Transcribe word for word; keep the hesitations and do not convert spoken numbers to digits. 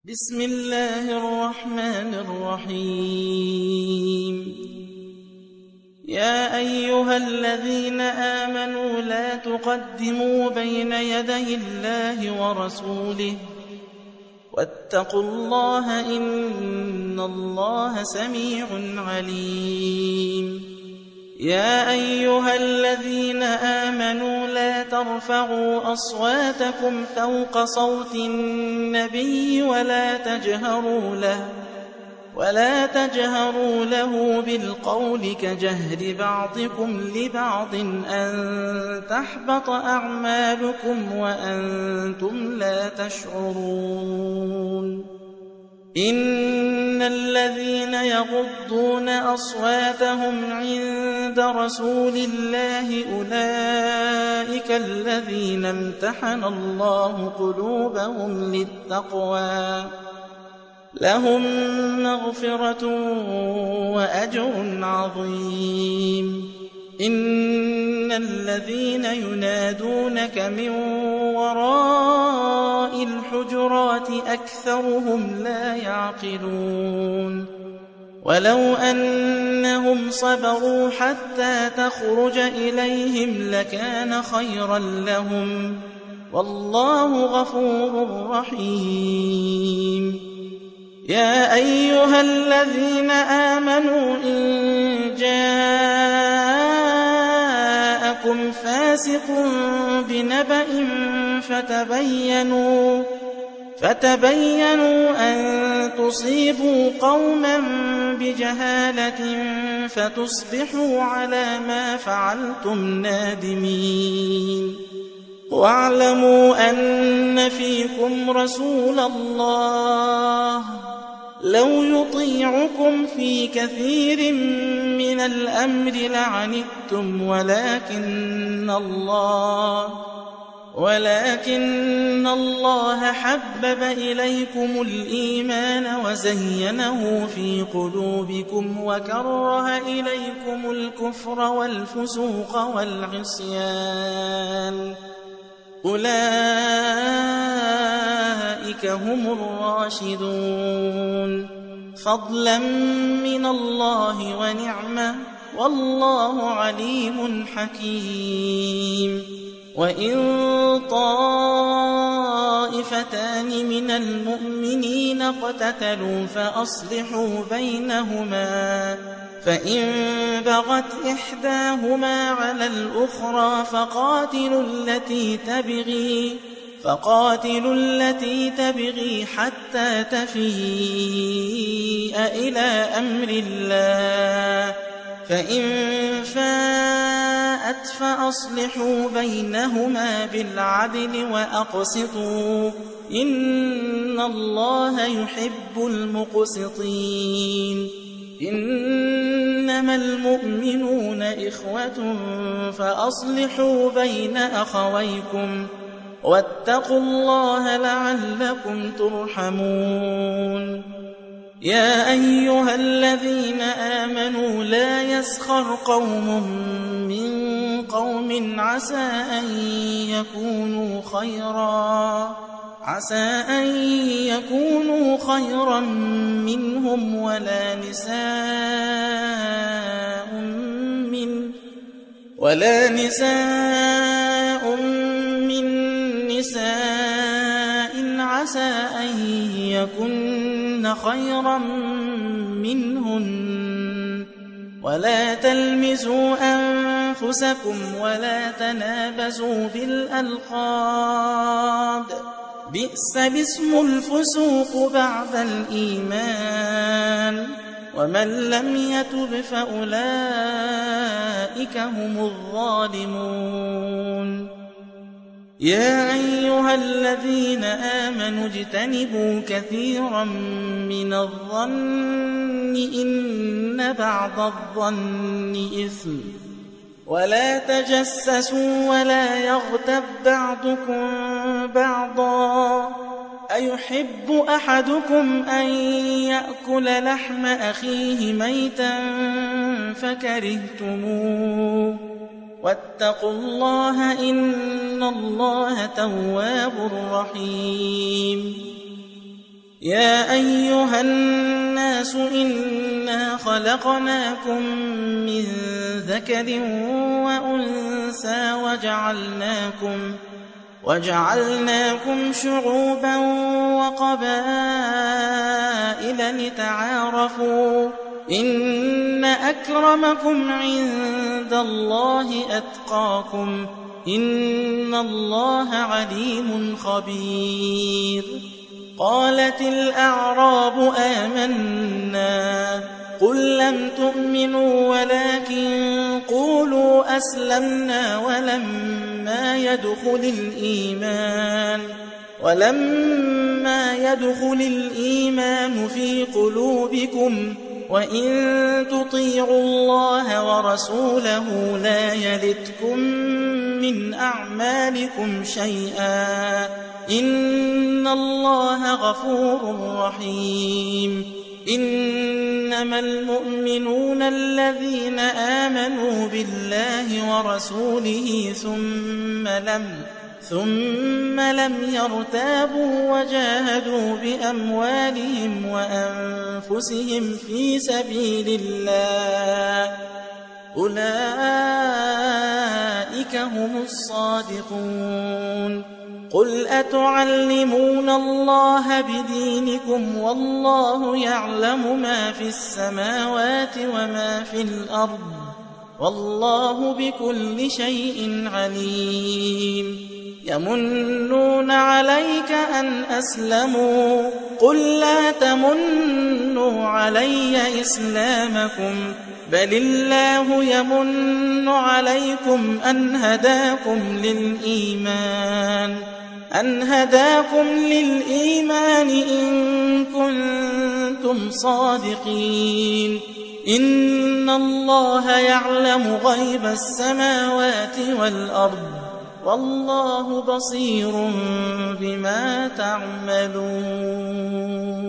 بسم الله الرحمن الرحيم يا أيها الذين آمنوا لا تقدموا بين يدي الله ورسوله واتقوا الله إن الله سميع عليم يا أيها الذين آمنوا لا ترفعوا أصواتكم فوق صوت النبي ولا تجهروا له ولا تجهروا له بالقول كجهر بعضكم لبعض أن تحبط أعمالكم وأنتم لا تشعرون إن الذين يغضون أصواتهم عند رسول الله أولئك الذين امتحن الله قلوبهم للتقوى لهم مغفرة وأجر عظيم إن الذين ينادونك من وراء الحجرات أكثرهم لا يعقلون ولو أنهم صبروا حتى تخرج إليهم لكان خيرا لهم والله غفور رحيم يا أيها الذين آمنوا إن جاءكم فاسق بنبأ فتبينوا فتبينوا أن تصيبوا قوما بجهالة فتصبحوا على ما فعلتم نادمين واعلموا أن فيكم رسول الله لو يطيعكم في كثير من الأمر لعنتم ولكن الله ولكن الله حبب إليكم الإيمان وزينه في قلوبكم وكره إليكم الكفر والفسوق والعصيان أولئك هم الراشدون فضلا من الله ونعمة والله عليم حكيم وإن طائفتان من المؤمنين اقتتلوا فأصلحوا بينهما فإن بغت إحداهما على الأخرى فقاتلوا التي تبغي فقاتلوا التي تبغي حتى تفيء إلى أمر الله فإن فاءت فأصلحوا بينهما بالعدل وأقسطوا إن الله يحب المقسطين إنما المؤمنون إخوة فأصلحوا بين أخويكم واتقوا الله لعلكم ترحمون يا أيها الذين آمنوا لا يسخر قوم من قوم عسى أن يكونوا خيرا عسى أن يكونوا خيرا منهم ولا نساء من ولا نساء من نساء عسى أن يكن خيرا منهن ولا تلمزوا أنفسكم ولا تنابزوا بالألقاب بئس الاسم الفسوق بعد الإيمان ومن لم يتب فأولئك هم الظالمون يا أيها الذين آمنوا اجتنبوا كثيرا من الظن إن بعض الظن إثم ولا تجسسوا ولا يغتب بعضكم بعضا أيحب أحدكم أن يأكل لحم أخيه ميتا فكرهتموه واتقوا الله إن الله تواب رحيم يا أيها الناس إنا خلقناكم من ذكر وأنثى وجعلناكم وجعلناكم شعوبا وقبائل لتعارفوا إن أكرمكم عند الله أتقاكم إن الله عليم خبير. قالت الأعراب آمنا قل لم تؤمنوا ولكن قولوا أسلمنا ولما يدخل الإيمان ولما يدخل الإيمان في قلوبكم وإن تطيعوا الله ورسوله لا يلتكم من أعمالكم شيئا إن الله غفور رحيم. إنما المؤمنون الذين آمنوا بالله ورسوله ثم لم ثم لم يرتابوا وجاهدوا بأموالهم وأنفسهم في سبيل الله أولئك هم الصادقون. قل أتعلمون الله بدينكم والله يعلم ما في السماوات وما في الأرض والله بكل شيء عليم. يمنون عليك أن أسلموا قل لا تمنوا علي إسلامكم بل الله يمن عليكم أن هداكم للإيمان أن هداكم للإيمان إن كنتم صادقين. إن الله يعلم غيب السماوات والأرض والله بصير بما تعملون.